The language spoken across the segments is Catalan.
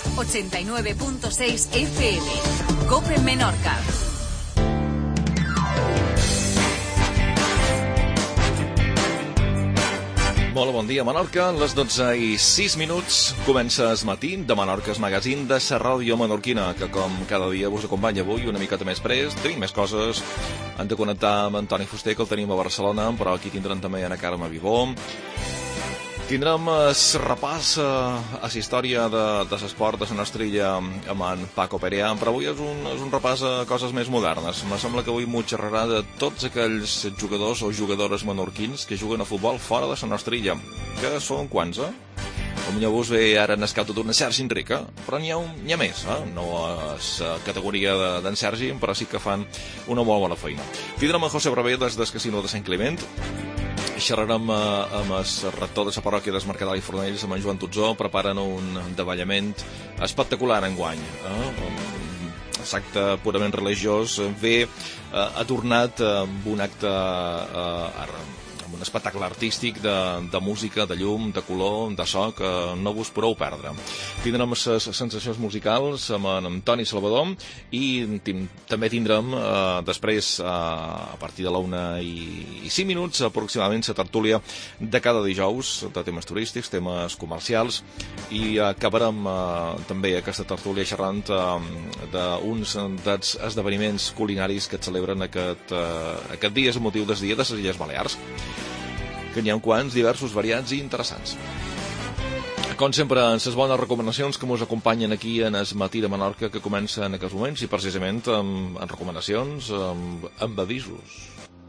89.6 FM. COPE Menorca. Molt bon dia, Menorca. A les 12:06 comença Es Matí de Menorca's Magazine de la ràdio menorquina, que com cada dia vos acompanya avui una miqueta més pres. Tenim més coses. Han de connectar amb Antoni Fuster, que el tenim a Barcelona, però aquí tindrem també Ana Carme Vivó. Tindrem el repàs a la història de l'esport de la nostra illa amb en Paco Perea, però avui és un repàs a coses més modernes. Me sembla que avui m'ho xerrarà de tots aquells jugadors o jugadores menorquins que juguen a futbol fora de la nostra illa. Que són quants, Potser vos ve ara en escau d'una Sergi Enrica, però n'hi ha més, no a la categoria d'en Sergi, però sí que fan una molt bona feina. Tindrem en José Brevé des del Casino de Sant Climent. Xerrarem amb el rector de la parròquia des Mercadal i Fornells, amb en Joan Tutzó. Preparen un davallament espectacular enguany. L'acte purament religiós ve adornat amb un acte amb un espectacle artístic de música, de llum, de color, de so, que no vos podeu perdre. Tindrem les sensacions musicals amb en Antoni Salvador i també tindrem després, a partir de la 1:05 aproximadament, la tertúlia de cada dijous de temes turístics, temes comercials, i acabarem també aquesta tertúlia xerrant d'uns dels esdeveniments culinaris que et celebren aquest dia, és el motiu del dia de les Illes Balears, que n'hi ha quants, diversos, variats i interessants. Com sempre, en les bones recomanacions que ens acompanyen aquí en Es Matí de Menorca, que comença en aquests moments, i precisament amb recomanacions, amb avisos.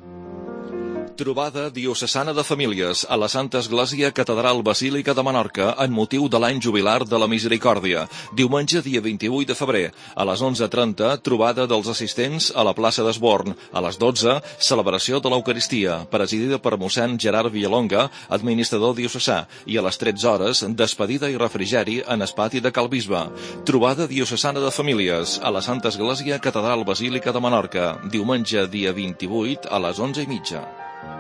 Trobada diocesana de famílies a la Santa Església Catedral Basílica de Menorca en motiu de l'any jubilar de la Misericòrdia. Diumenge, dia 28 de febrer, a les 11:30, trobada dels assistents a la plaça d'Esborn. A les 12, celebració de l'Eucaristia, presidida per mossèn Gerard Villalonga, administrador diocesà, i a les 13 hores, despedida i refrigeri en el pati de Cal Bisbe. Trobada diocesana de famílies a la Santa Església Catedral Basílica de Menorca. Diumenge, dia 28, a les 11:30.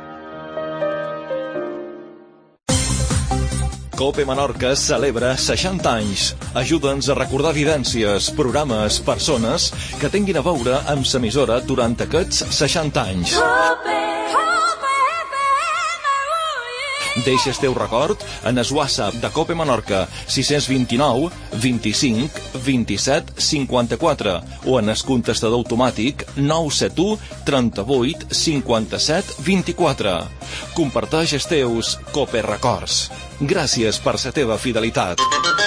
COPE Menorca celebra 60 anys. Ajuda'ns a recordar vivències, programes, persones que tinguin a veure amb l'emissora durant aquests 60 anys. Deixa el teu record en el WhatsApp de COPE Menorca 629 25 27 54 o en el contestador automàtic 971 38 57 24. Comparteix els teus COPE records. Gràcies per la teva fidelitat.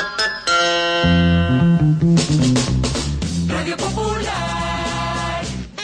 Ràdio Popular.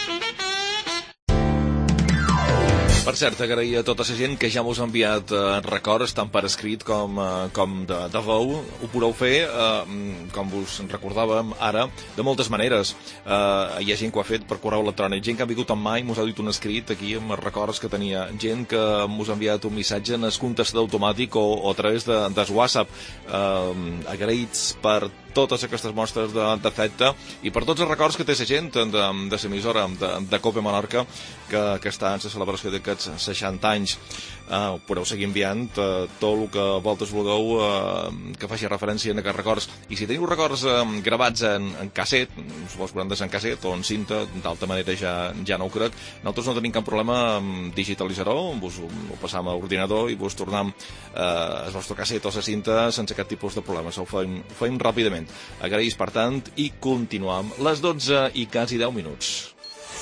Per cert, agrair a tota la gent que ja mos ha enviat records, tant per escrit com de veu. Ho podeu fer, com vos recordàvem ara, de moltes maneres. Hi ha gent que ho ha fet per correu electrònic, gent que ha vingut amb mai, mos ha dit un escrit aquí amb els records que tenia, gent que mos ha enviat un missatge en el contestador automàtic o a través de WhatsApp. Agraïts per totes aquestes mostres d'afecte i per tots els records que té la gent de l'emissora de COPE Menorca que està en la celebració d'aquests 60 anys. Podeu seguir enviant tot el que vosaltres vulgueu que faci referència a aquests records, i si teniu records gravats en casset, vos podran deixar en casset o en cinta, d'alta manera ja no ho crec, nosaltres no tenim cap problema en digitalitzar-ho, vos ho passam a l'ordinador i vos tornem el vostre casset o la cinta sense cap tipus de problemes. Ho feim ràpidament. Agraïs, per tant, i continuam. Les 12 i quasi 10 minuts.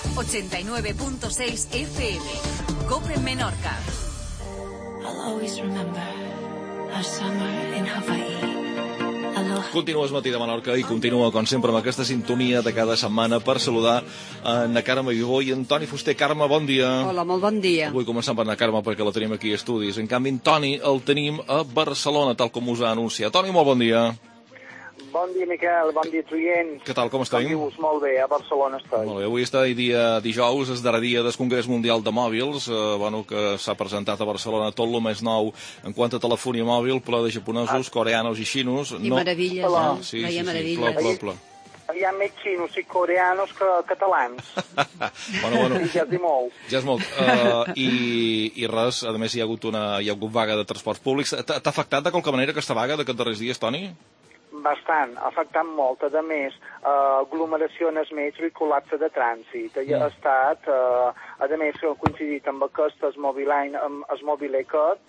89.6 FM. COPE Menorca. I'll always remember our summer in Hawaii. Continua Es Matí de Menorca i continua, com sempre, amb aquesta sintonia de cada setmana per saludar en Carme Vivó i en Toni Fuster. Carme, bon dia. Hola, molt bon dia. Avui començant per Carme perquè la tenim aquí a estudis. En canvi, en Toni el tenim a Barcelona, tal com us ha anunciat. Toni, molt bon dia. Bon dia, Miquel, bon dia, oients. Què tal, com estem? Com dius? Molt bé, a Barcelona estic. Molt bé, avui està dia dijous, és darrer dia del Congrés Mundial de Mòbils, que s'ha presentat a Barcelona tot el més nou en quant a telefonia mòbil, ple de japonesos, coreanos i xinos. I meravilles, no? Sí, hi ha meravelles. Ple. Hi ha més xinos i coreanos que catalans. Bueno. Ja és molt. Ja és molt. I res, a més hi ha hagut vaga de transports públics. T'ha afectat de qualque manera aquesta vaga d'aquests darrers dies, Toni? bastant, ha afectat molt. A més, aglomeració en el metro i col·lapse de trànsit. Ha estat, a més, ha coincidit amb aquest Mobile Cut,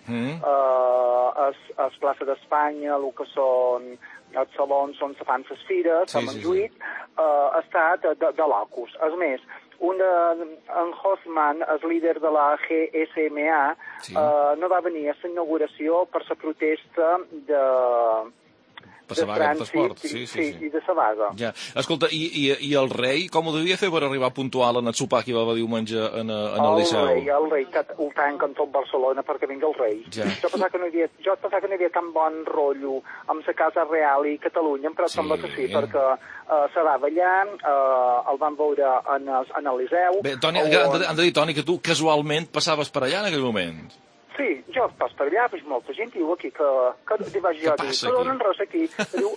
es plaça d'Espanya, el que són els salons on se fan les fires, a Montjuïc, ha estat de locus. A més, en Hoffman, el líder de la GSMA, no va venir a la inauguració per la protesta de trànsit i de la vaga. Ja. Escolta, i el rei, com ho devia fer per arribar puntual en el sopar que hi va haver diumenge en el Liceu? El rei, ho tanquen tot Barcelona perquè vingui el rei. Ja. Jo pensava que no hi havia tan bon rotllo amb la Casa Real i Catalunya, però sembla que sí, perquè se va ballar, el van veure en el Liceu. Bé, Toni, han de dir, Toni, que tu casualment passaves per allà en aquell moment. Sí, jo pas per allà, veig molta gent, diu aquí que li vaig jo dir, que donen res aquí.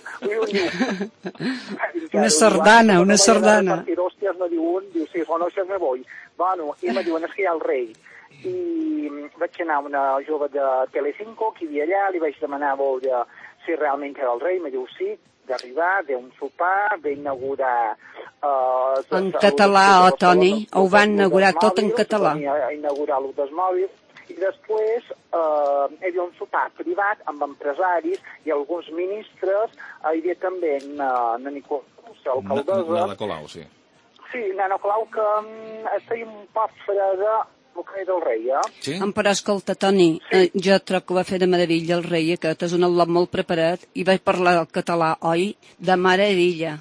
Una sardana. I d'hòsties me diu un, diu, sí, coneixes me voy. Bueno, i me diuen, és que hi ha el rei. I vaig anar a una jove de Telecinco que hi havia allà, li vaig demanar a veure si realment era el rei, me diu sí, d'arribar, ve un sopar, ve inaugurar... En català, Toni, ho van inaugurar tot en català. A inaugurar l'ús dels mòbils. I després hi havia un sopar privat amb empresaris i alguns ministres. Hi havia també na Nicolau, l'alcaldessa. Nada Colau, sí. Sí, Nana Colau, que estava un poc freda el que era el rei, Sí? Però escolta, Toni, jo trobo que va fer de meravella el rei aquest, és un al·lot molt preparat, i vaig parlar el català, oi? De meravella.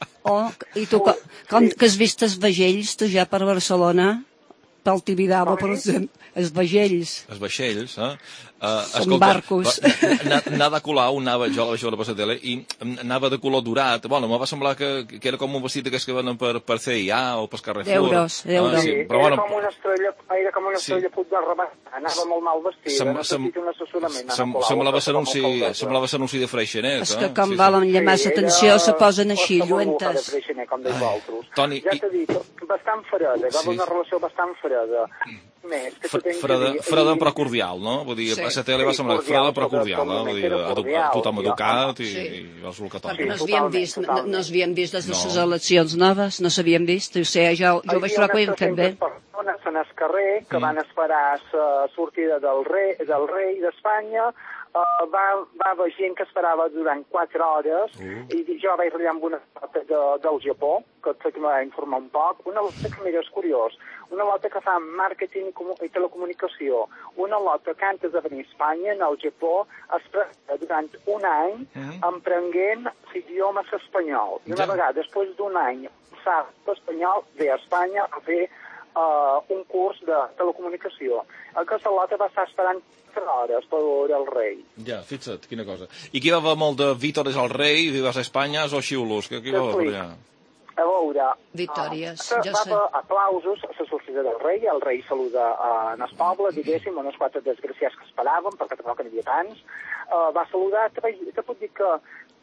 I tu, com que has vist els vaixells, tu ja per Barcelona, pel Tibidabo, per exemple, els vaixells. Els vaixells, Són barcos. Nada Colau anava, jo la vaig veure per la tele, i anava de color dorat. Bueno, me va semblar que era com un vestit d'aquests que venen per CIA o per Carrefour. D'euros. Sí, era com una estrella puig del ramat. Anava molt mal vestida, necessita un assessorament. Semblava ser anunci de Freixenet. És que com volen llamar l'atenció se posen així, lluentes. Toni, ja t'he dit, bastant freda, va haver una relació bastant freda. Freda però cordial, no? Vull dir, a la tele va semblar freda però cordial, no? Vull dir, tothom educat i vols el que toca. Perquè no s'havien vist des de les eleccions noves, no s'havien vist. O sigui, jo vaig trobar que ho havien fet bé. En el carrer que van esperar la sortida del rei d'Espanya. Va haver gent que esperava durant 4 hores i jo vaig rellar amb una lota del Japó, que me va informar un poc, una lota que mira, és curiós, una lota que fa màrqueting i telecomunicació, una lota que antes de venir a Espanya, en el Japó, es durant un any emprenguent l'idioma espanyol. I una vegada, després d'un any, sap l'espanyol, ve a Espanya a fer un curs de telecomunicació. Aquesta lota va estar esperant 4 hores per veure el rei. Ja, fixa't, quina cosa. I qui va haver molt de vítores al rei, vivas a Espanya, o xiulos? Qui va haver per allà? A veure... Victòries, jo sé. Va haver aplausos a la sortida del rei, el rei saluda en el poble, diguéssim, unes 4 desgraciats que esperaven, perquè tampoc n'hi havia tants. Va saludar, te puc dir que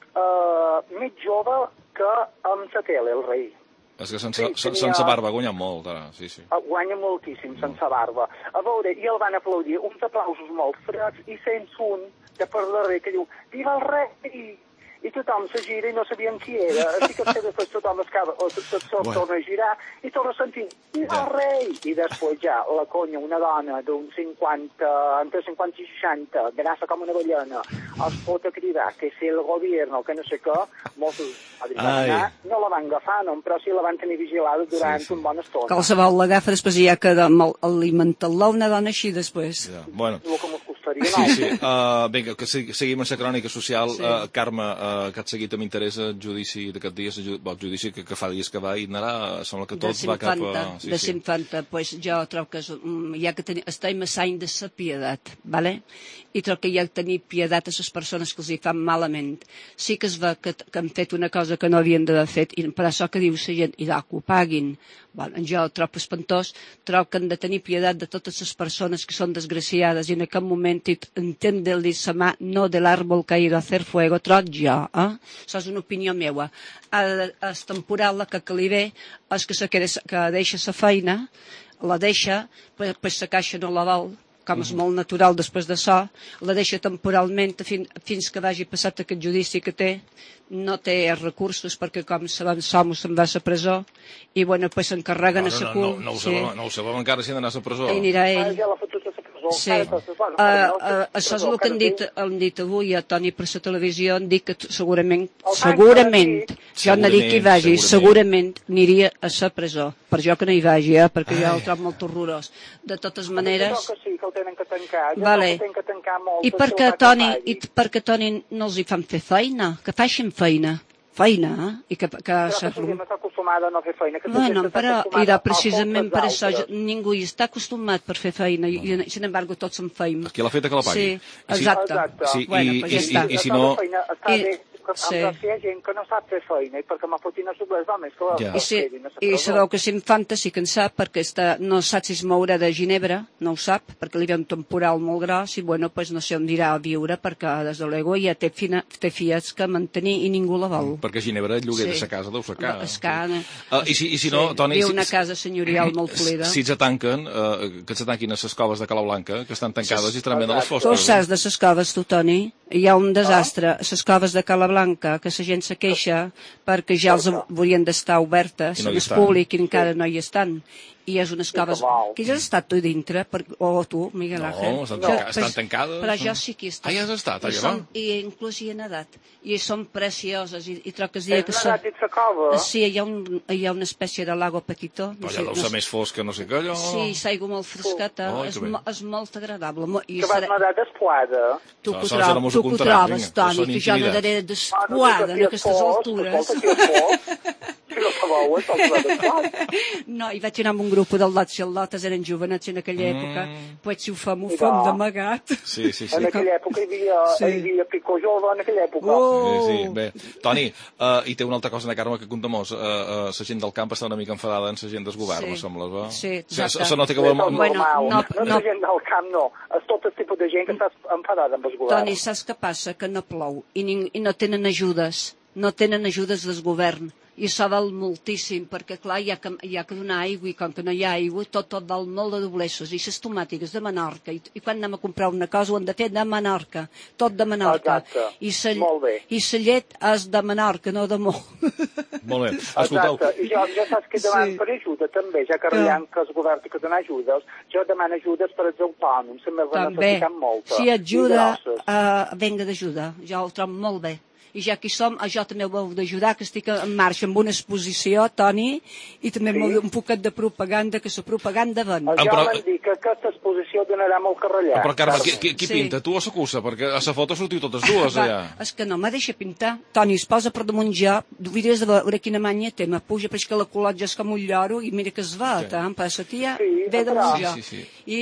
més jove que amb la tele, el rei. És que sense barba guanya molt, ara, sí. Guanya moltíssim, sense barba. A veure, i el van aplaudir, uns aplausos molt freds, i sents un de per darrere que diu, viva el rei! I tothom se gira i no sabien qui era. Així que després tothom torna a girar i torna a sentir, viva el rei! I després ja, la conya, una dona d'un 50, entre 50 i 60, grassa com una ballena, els pot a cridar que si el govern o que no sé què, molts no la van agafar, no, però sí la van tenir vigilada durant una bona estona. Qualsevol l'agafa, després ja queda alimentant-la una dona així després. Bueno. El que mos costaria, no? Sí. Vinga, que seguim amb la crònica social. Carme, que et seguit m'interessa el judici d'aquest dia, el judici que fa dies que va i anarà, sembla que tot va cap a... De s'infanta, doncs jo trobo que hi ha que estem a l'any de la piedat, ¿vale? I trobo que hi ha que tenir piedat a les persones que els hi fan malament. Sí que es veu que han fet una cosa que no havien d'haver fet, però això que diu la gent, i que ho paguin. Bueno, jo trobo espantós, trobo que han de tenir piedat de totes les persones que són desgraciades i en aquest moment entendre-li la mà no de l'àrbol caído a hacer fuego, trobo jo, Això és una opinió meva. El temporal que li ve és que deixa la feina, la deixa, pues la caixa no la vol, com és molt natural després d'això, la deixa temporalment fins que vagi passat aquest judici que té. No té recursos perquè, com sabem, se'n va a la presó i, bueno, pues s'encarreguen a la CUP. No ho sabem encara si ha d'anar a la presó. Hi anirà ell. Ja l'ha fotut a la presó. Sí. Això és el que han dit avui a Toni per la televisió. Han dit que segurament, jo no dic que hi vagi, segurament aniria a la presó. Per jo que no hi vagi, perquè jo el trobo molt horrorós. De totes maneres... Que sí, que el tenen que tancar. Vale. Tenen que tancar molt. I perquè Toni no els hi fan fer feina, que facin feina. I que està acostumada a no fer feina. Bueno, però era precisament per això, ningú hi està acostumat per fer feina i, sin embargo, tots en feim. Qui l'ha fet que la pagui. Sí, exacte. Sí, bueno, pues ja està. I si no... Sí. Hi ha gent que no sap fer feina i perquè m'ha fotit a sobre els homes que I sabeu que s'infanta sí que en sap perquè no sap si es mourà de Ginebra, no ho sap, perquè li ve un temporal molt gros i, bueno, pues no sé on dirà a viure perquè des de l'ego ja té filles que mantenir i ningú la vol. Perquè a Ginebra el lloguer de sa casa deu sacar. I si no, Toni... Viu una casa senyorial molt polida. Si se tanquen, que se tanquin a les coves de Cala Blanca, que estan tancades i estaran a les fosques. Tu ho saps de les coves, tu, Toni? Hi ha un desastre a les coves de Cala Blanca, que la gent se queixa perquè ja els haurien d'estar obertes, en el públic i encara no hi estan. I és unes coves... Que ja has estat tu dintre? O tu, Miguel Ángel? No, estan tancades. Però jo sí que he estat. Ah, ja has estat, allà? I inclús hi he nedat. I són precioses. I troc que es diria que són... Sí, hi ha una espècie de lago petitó. Però allà deu ser més fosc que no sé què, allò... Sí, l'aigua molt fresqueta. És molt agradable. Que vas nedar d'espoada. Tu que ho trobes, Toni, que jo nedaré d'espoada en aquestes altures. No, hi vaig anar amb un grup del Lot, si els Lotes eren jovenets en aquella època, pues si ho fem d'amagat. Sí. En aquella època hi havia picó jove, en aquella època. Sí, bé. Toni, i té una altra cosa, Carme, que compta molt. La gent del camp està una mica enfadada en la gent del govern, sembla, va? Sí, exacte. Això no té que veure amb... No, la gent del camp no. És tot el tipus de gent que està enfadada amb el govern. Toni, saps què passa? Que no plou i no tenen ajudes. No tenen ajudes del govern. I això val moltíssim, perquè clar, hi ha que donar aigua, i com que no hi ha aigua, tot val molt de doblessos, i les tomàtiques de Menorca, i quan anem a comprar una cosa ho hem de fer de Menorca, tot de Menorca. Exacte, i la llet és de Menorca, no de molt. Molt bé, escolteu. Exacte, i jo ja saps que demano per ajuda també, ja que arreglem que el govern té que donar ajudes, jo demano ajudes per als autònoms, se me van necessitant molta. Si ajuda, venga d'ajuda, jo ho trobo molt bé. I ja que hi som, jo també ho heu d'ajudar, que estic en marxa amb una exposició, Toni, i també un poquet de propaganda, que la propaganda ven. Jo m'han dit que aquesta exposició donarà molt carrellar. Però, Carme, qui pinta? Tu o la Cussa? Perquè a la foto sortiu totes dues, allà. És que no me deixa pintar. Toni, es posa per damunt jo, hauries de veure quina manya té, me puja, però és que la col·lotja és com un lloro, i mira que es va, em passa, tia, ve damunt jo. I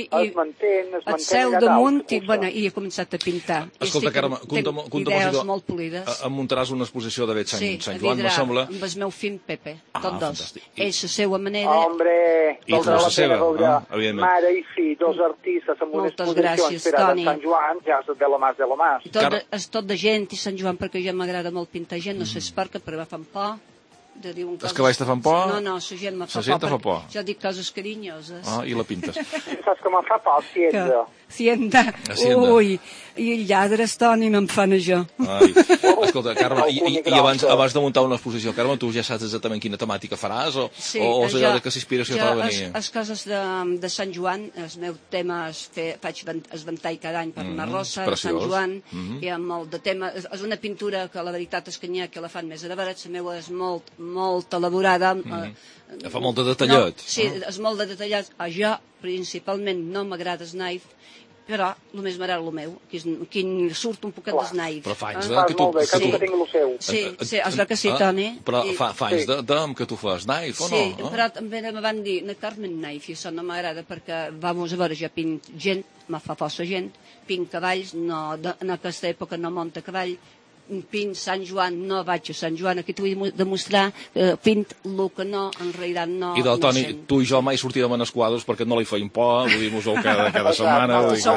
es seu damunt, i he començat a pintar. Escolta, Carme, idees molt polides. Em muntaràs una exposició de Sant Joan, me sembla. Sí, amb el meu fill Pepe, tots dos. Ells la seva manera... Hombre, i tu la seva, evidentment. Mare i fill, dos artistes amb una exposició inspirada en Sant Joan, ja és de la Mas de la Mas. És tot de gent i Sant Joan, perquè ja m'agrada molt pintar gent, no sé per què, però fan por. Els cavalls te fan por? No, la gent me fa por. Jo dic coses carinyoses. I la pintes. Saps que me'n fa por, Hacienda. Ui, i els lladres, Toni, me'n fan això. Escolta, Carme, i abans de muntar una exposició, Carme, tu ja saps exactament quina temàtica faràs? O és allò que s'inspiració t'ha de venir? Les coses de Sant Joan, el meu tema faig esventall cada any per una rosa, de Sant Joan, hi ha molt de tema. És una pintura que la veritat és que n'hi ha que la fan més elaborat, la meva és molt elaborada. Fa molt de detallat. Sí, és molt de detallat. Jo, principalment, no m'agrada el naif, però només m'agrada el meu, que surt un poquet d'esnaif. Però fa anys que tu... Sí, és que sí, Toni. Però fa anys que tu fas naif, o no? Sí, però també me van dir, na Carmen naif, i això no m'agrada perquè, vamos a veure, jo pinc gent, me fa força gent, pinc cavalls, en aquesta època no monta cavall, pint Sant Joan, no vaig a Sant Joan, aquí t'ho vull demostrar, pint el que no, en realitat no. I del Toni, tu i jo mai sortíem en els quadres perquè no li feim por, vull dir, mos-ho cada setmana.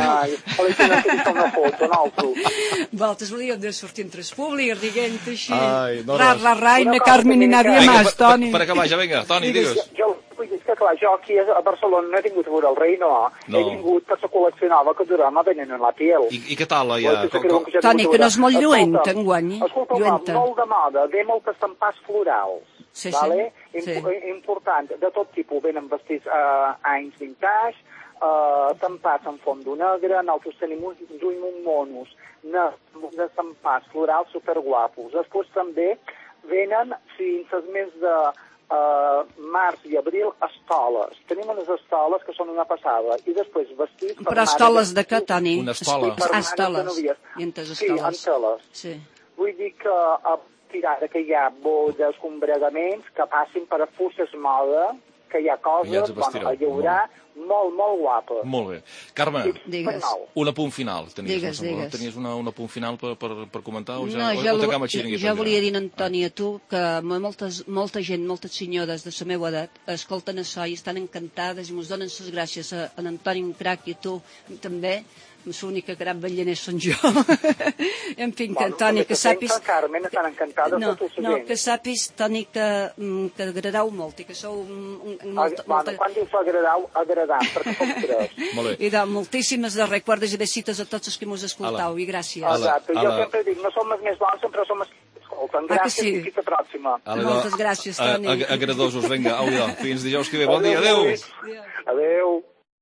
Vosaltres volíeu de sortir entre els públics, diguem així, ra, i na Carmen i nadie más, Toni. Per acabar, ja vinga, Toni, digues. Jo vull dir que que, clar, jo aquí a Barcelona no he vingut a veure el rei, no. He vingut per la col·lecció nova que durama venen en la piel. I què tal, allà? Toni, que no és molt lluent, enguany. Escolta, molt de moda, ve molts estampats florals. Sí, vale? sí. Important, de tot tipus, venen vestits anys vintage, estampats en fondo negre, nosaltres tenim uns monos d'estampats florals superguapos. Després també venen, fins al mes de març i abril, estoles. Tenim unes estoles que són una passada. I després vestits... Però estoles de què, Toni? Una estola. Estoles. I entes sí, en teles. Sí. Vull dir que a tirada que hi ha bodes, combregaments, que passin per a fusses moda, que hi ha coses, bueno, hi haurà molt guapa. Molt bé. Carme, digues. Un apunt final. Digues. Tenies un apunt final per comentar? O no, jo volia dir, Antoni, a tu, que molta gent, moltes senyores de la meva edat, escolten això i estan encantades i mos donen les gràcies a l'Antoni, un crac, i a tu també. L'única gran ballaner són jo. En fi, que, Toni, que sàpis... Carmen, estan encantades de tota la gent. Que sàpis, Toni, que agradau molt i que sou Quan dius agradau, perquè som tres. I de moltíssimes de recordes i de cites a tots els que mos escoltau, i gràcies. Exacte, jo sempre dic, no som els més bons, sempre som els que escolten. Gràcies i fins la pròxima. Moltes gràcies, Toni. Agradosos, vinga, au, fins dijous que ve. Bon dia, adeu. Adeu.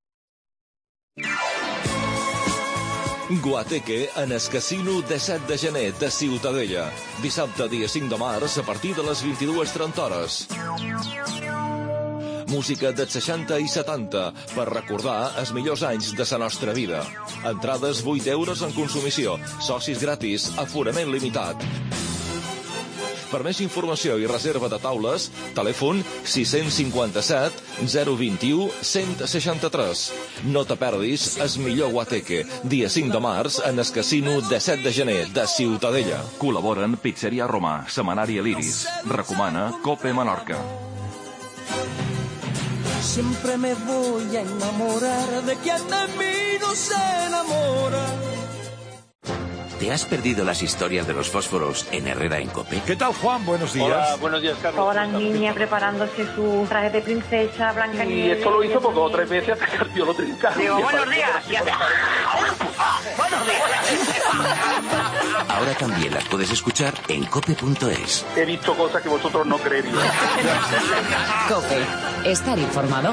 Guateque en el casino de 7 de gener de Ciutadella. Dissabte, dia 5 de març, a partir de les 22:30 hores. Música dels 60 i 70 per recordar els millors anys de la nostra vida. Entrades 8 euros en consumició. Socis gratis, aforament limitat. Per més informació i reserva de taules, telèfon 657 021 163. No te perdis el millor Guateque, dia 5 de març en el casino de 7 de gener de Ciutadella. Col·laboren Pizzeria Romà, Semanari l'Iris. Recomana Cope Menorca. Siempre me voy a enamorar de quien de mí no se enamora. ¿Te has perdido las historias de los fósforos en Herrera en Cope? ¿Qué tal, Juan? Buenos días. Hola, buenos días, Carlos. Toda la niña preparándose su traje de princesa, Blancanieves. Y esto lo hizo porque 3 veces hasta que ardió lo trincaron. Digo, buenos días. Buenos días. Ahora también las puedes escuchar en cope.es. He visto cosas que vosotros no creeríais. Cope. Estar informado.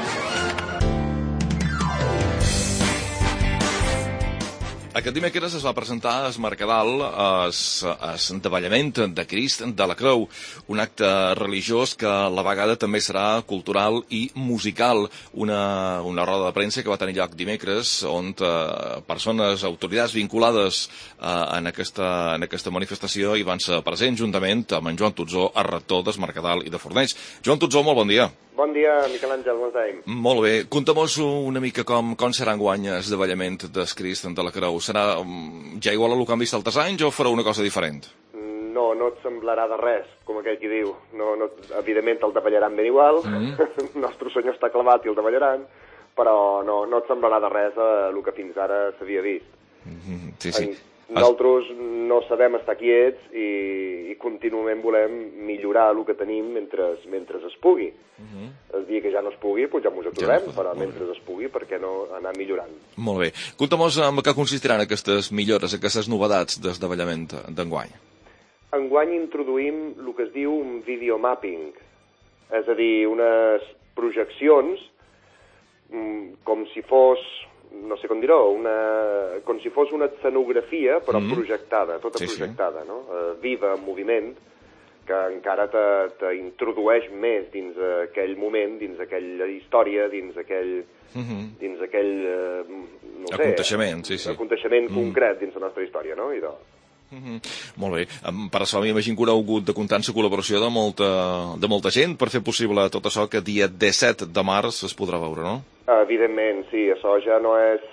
Aquest dimecres es va presentar a Mercadal el davallament de Crist de la Creu, un acte religiós que a la vegada també serà cultural i musical. Una roda de premsa que va tenir lloc dimecres, on persones, autoritats vinculades en aquesta manifestació hi van ser presents juntament amb en Joan Tutzó, el rector del Mercadal i de Fornells. Joan Tutzó, molt bon dia. Bon dia, Miquel Àngel, bon dia. Molt bé. Conta'm-nos una mica com serà enguany el davallament del Crist de la Creu. Serà ja igual a el que han vist altres anys o farà una cosa diferent? No et semblarà de res, com aquell qui diu. No, evidentment el davallaran ben igual, el nostre senyor està clavat i el davallaran, però no et semblarà de res el que fins ara s'havia vist. Sí. Nosaltres no sabem estar quiets i contínuament volem millorar el que tenim mentre es pugui. El dia que ja no es pugui, doncs ja ens aturem, però mentre es pugui, per què no anar millorant? Molt bé. Conta'm-nos en què consistiran aquestes millores, aquestes novetats del davallament d'enguany. Enguany introduïm el que es diu un videomapping, és a dir, unes projeccions com si fos... no sé com dir-ho, com si fos una escenografia, però projectada, tota projectada, no? Viva, en moviment, que encara t'introdueix més dins aquell moment, dins aquella història, dins aquell no sé... Aconteixement concret dins la nostra història, no? Molt bé. Per això m'imagino que haureu hagut de comptar amb la col·laboració de molta gent per fer possible tot això que dia 17 de març es podrà veure, no? Evidentment, sí. Això ja no és...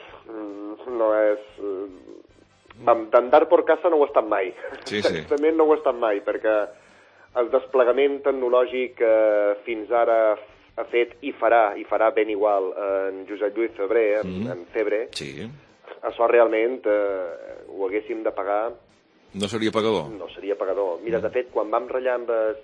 D'andar per casa no ho ha estat mai. Sí. Certament no ho ha estat mai, perquè el desplegament tecnològic fins ara ha fet i farà ben igual en Josep Lluís Febrer, en Febre. Sí. Això realment ho haguéssim de pagar. No seria pagador? No seria pagador. Mira, de fet, quan vam ratllar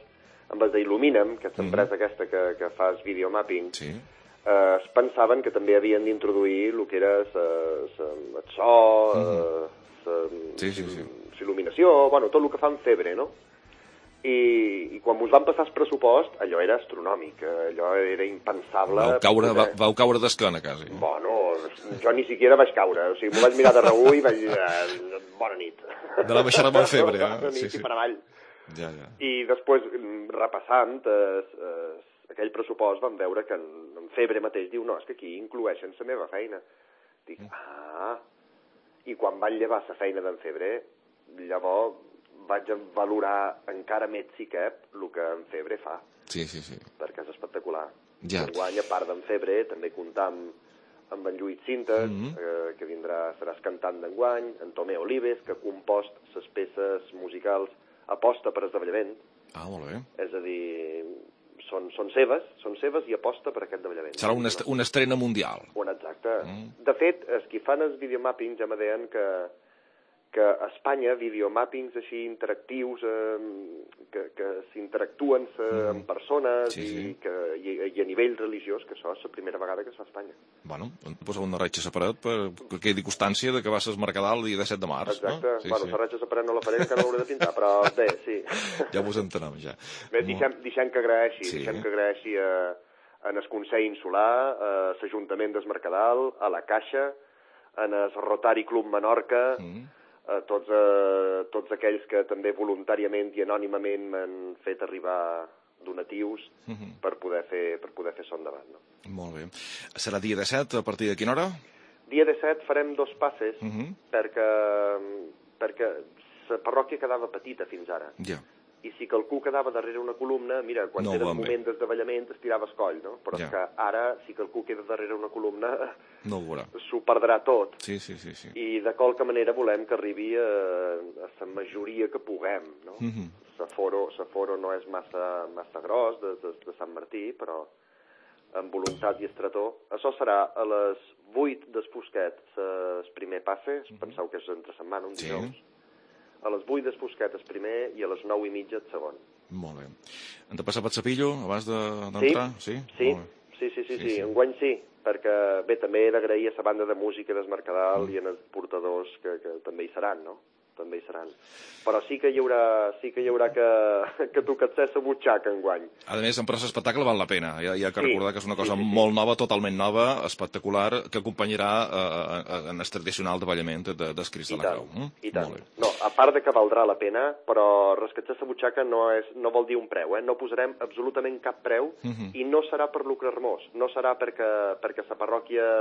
amb els d'Illuminam, aquesta empresa aquesta que fa el videomapping, es pensaven que també havien d'introduir el que era el so, l'il·luminació, bueno, tot el que fa en febre, no? I quan us van passar el pressupost, allò era astronòmic, allò era impensable. Vau caure d'esquena, quasi. Bueno, jo ni siquiera vaig caure, o sigui, m'ho vaig mirar de reüll i vaig dir, bona nit. De la baixada amb febre, sí. Per avall. Ja. I després, repassant aquell pressupost, vam veure que en febre mateix diu, no, és que aquí incloeixen la meva feina. Dic, i quan van llevar la feina d'en febre, llavors vaig valorar encara més xiquet el que en febre fa. Sí. Perquè és espectacular. Ja. Enguany, a part d'en febre, també comptam amb en Lluís Cintes, que seràs cantant d'enguany, en Tomé Olives, que ha compost les peces musicals aposta per esdevallament. Molt bé. És a dir, són seves i aposta per aquest davallament. Serà una estrena mundial. Exacte. De fet, els qui fan el videomapping ja me deien que a Espanya videomappings així interactius que s'interactuen amb persones i a nivell religiós, que això és la primera vegada que es fa a Espanya. Bueno, poseu una ratxa separat perquè quedi constància de que va ser el Mercadal el dia 17 de març. Exacte. Bueno, la ratxa separat no la faré, que no l'hauré de pintar, però bé, sí. Ja vos entenem, ja. Bé, deixem que agraeixi en el Consell Insular, a l'Ajuntament del Mercadal, a la Caixa, en el Rotary Club Menorca, a tots aquells que també voluntàriament i anònimament m'han fet arribar donatius per poder fer son davant. No? Molt bé. Serà dia 17, a partir de quina hora? Dia 17 farem 2 passes perquè la parròquia quedava petita fins ara. Ja. I si qualcú quedava darrere una columna, mira, quan era el moment d'esdevallament es tirava el coll, no? Però és que ara, si qualcú queda darrere una columna, no ho veurà. S'ho perdrà tot. Sí. I de qualque manera volem que arribi a la majoria que puguem, no? L'aforo no és massa gros de Sant Martí, però amb voluntat i estretor. Això serà a les 8 del Fosquet el primer passe, penseu que és entre setmana, un dijous. A les 8 del Fosquet el primer i a les 9:30 el segon. Molt bé. Hem de passar per Sapillo abans d'entrar? Sí. Enguany sí, perquè bé, també he d'agrair a la banda de música del Mercadal i en els portadors que també hi seran, no? També hi seran. Però sí que hi haurà que tocar-se la butxaca enguany. A més, en prosa espectacle val la pena. Hi ha que recordar que és una cosa molt nova, totalment nova, espectacular, que acompanyarà en el tradicional davallament del Crist de la Creu. I tant. No, a part de que valdrà la pena, però rescatar la butxaca no vol dir un preu, no posarem absolutament cap preu i no serà per lucrar-nos, no serà perquè la parròquia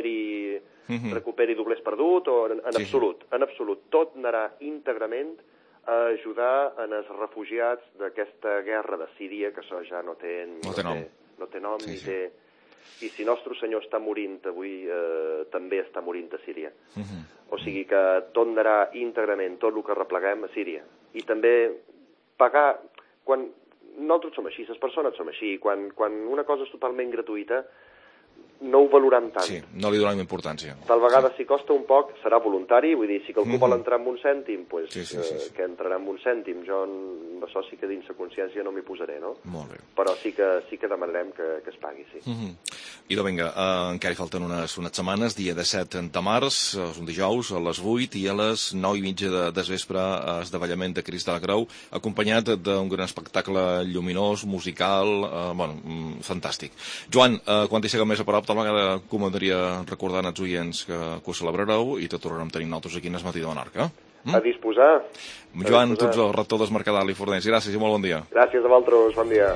recuperi doblers perdut o en absolut. En absolut. Tot anarà íntegrament a ajudar en els refugiats d'aquesta guerra de Síria, que això ja no té nom ni té... I si Nostre Senyor està morint avui, també està morint a Síria. O sigui que tot anarà íntegrament, tot el que repleguem a Síria. I també pagar... Quan nosaltres som així, les persones som així, quan una cosa és totalment gratuïta, no ho valorem tant. Sí, no li donem importància. Tal vegada si costa un poc serà voluntari, vull dir, si qualcú vol entrar amb un cèntim, que entrarà amb un cèntim. Jo això sí que dins la consciència no m'hi posaré, no? Molt bé. Però sí que demanarem que es pagui, sí. I vinga, encara hi falten unes setmanes, dia 17 de març, és un dijous, a les 8 i a les 9:30 de vespre, esdevallament de Crist de la Creu, acompanyat d'un gran espectacle lluminós, musical, fantàstic. Joan, quan t'hi seguem més a prop, tal vegada comentaria recordant als oients que ho celebrareu i te tornarem tenint nosaltres aquí en el matí de Menorca. A disposar. Joan, tu ets el rector del Mercadal i Fornells. Gràcies i molt bon dia. Gràcies a vosaltres, bon dia.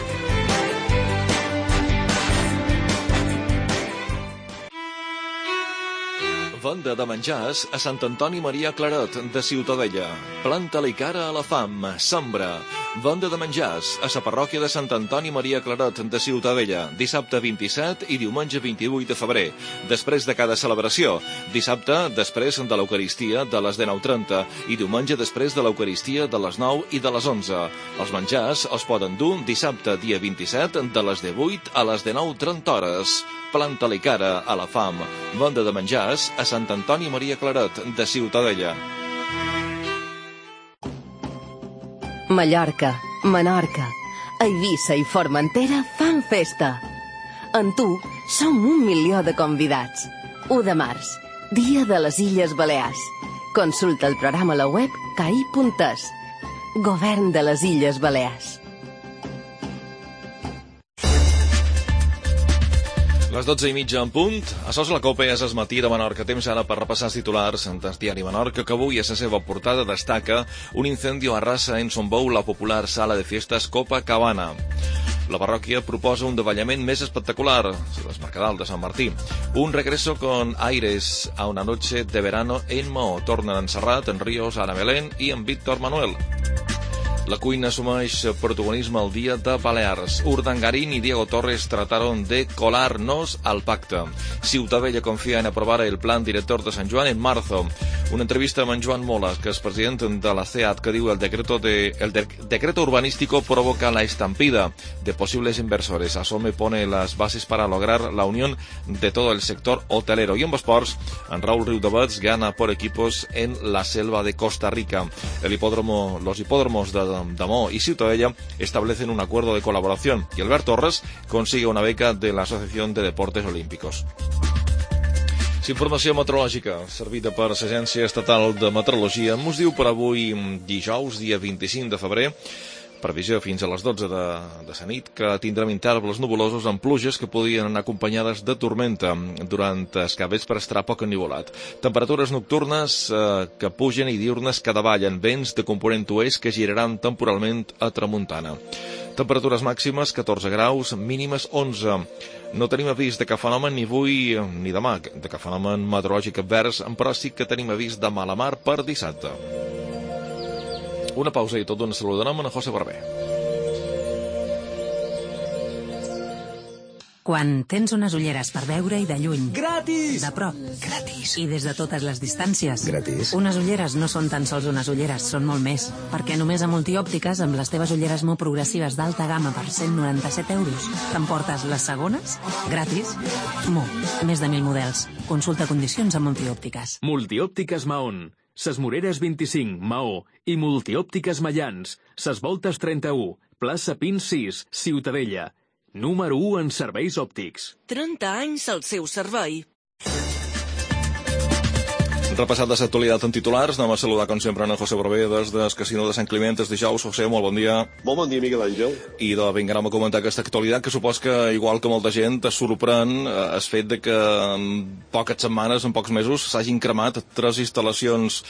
Venda de menjars a Sant Antoni Maria Claret de Ciutadella. Planta-li cara a la fam, sembra. Venda de menjars a la parròquia de Sant Antoni Maria Claret de Ciutadella. Dissabte 27 i diumenge 28 de febrer. Després de cada celebració. Dissabte després de l'Eucaristia de les 19:30 i diumenge després de l'Eucaristia de les 9 i de les 11. Els menjars els poden dur dissabte dia 27 de les 18 a les 19:30 hores. Planta-li cara a la fam. Venda de menjars a Sant Antoni Maria Claret de Ciutadella. Mallorca, Menorca. Eivissa i Formentera fan festa. En tu som 1 milió de convidats. 1 de març, Dia de les Illes Balears. Consulta el programa a la web cai.es. Govern de les Illes Balears. Les 12:30 en punt. Açò és la Copa, és el matí de Menorca. Temps ara per repassar els titulars del diari Menorca, que avui a la seva portada destaca un incendio arrasa en Son Bou la popular sala de fiestas Copacabana. La parròquia proposa un davallament més espectacular, el Mercadal de Sant Martí. Un regreso con aires a una noche de verano en Maó. Tornen en Serrat, en Ríos, Ana Belén i en Víctor Manuel. La cuina assumeix protagonisme el dia de Balears. Urdangarín y Diego Torres trataron de colarnos al pacte. Ciutadella confía en aprobar el plan director de Sant Joan en marzo. Una entrevista amb en Joan Mola, que és president de la CEAT, que diu el decreto urbanístico provoca la estampida de posibles inversores. Asome pone las bases para lograr la unión de todo el sector hotelero. Y en esports, en Raúl Riudavets gana por equipos en la selva de Costa Rica. Los hipódromos de Mo y Ciutadella establecen un acuerdo de colaboración y Albert Torres consigue una beca de la Asociación de Deportes Olímpicos. Informació meteorològica servida per l'Agència Estatal de Meteorologia mos diu per avui dijous, dia 25 de febrer, previsió fins a les 12 de la nit, que tindrem intervals nuvolosos amb pluges que podien anar acompanyades de tormenta. Durant el capvespre estarà poc ennivolat. Temperatures nocturnes que pugen i diurnes que davallen. Vents de component oest que giraran temporalment a tramuntana. Temperatures màximes 14 graus, mínimes 11. No tenim avís de cap fenomen ni avui ni demà de cap fenomen meteorològic advers, però sí que tenim avís de mala mar per dissabte. Una pausa i tot d'una saludarem a José Barber. Quan tens unes ulleres per veure i de lluny, gratis, de prop, gratis, i des de totes les distàncies, gratis. Unes ulleres no són tan sols unes ulleres, són molt més. Perquè només a Multiòptiques, amb les teves ulleres molt progressives d'alta gamma per 197 euros, t'emportes les segones gratis. Més de 1.000 models. Consulta condicions a Multiòptiques. Multiòptiques Mahón, Ses Moreres 25, Maó, i Multiòptiques Mallans, Ses Voltes 31, plaça Pins 6, Ciutadella. Número 1 en serveis òptics. 30 anys al seu servei. Repassat de l'actualitat en titulars, anem a saludar com sempre en José Barber des del Casino de Sant Climent. És dijous. José, molt bon dia. Molt bon dia, Miguel Àngel. I vinguem a comentar aquesta actualitat, que supos que, igual que molta gent, es sorprèn el fet de que en poques setmanes, en pocs mesos, s'hagin cremat 3 instal·lacions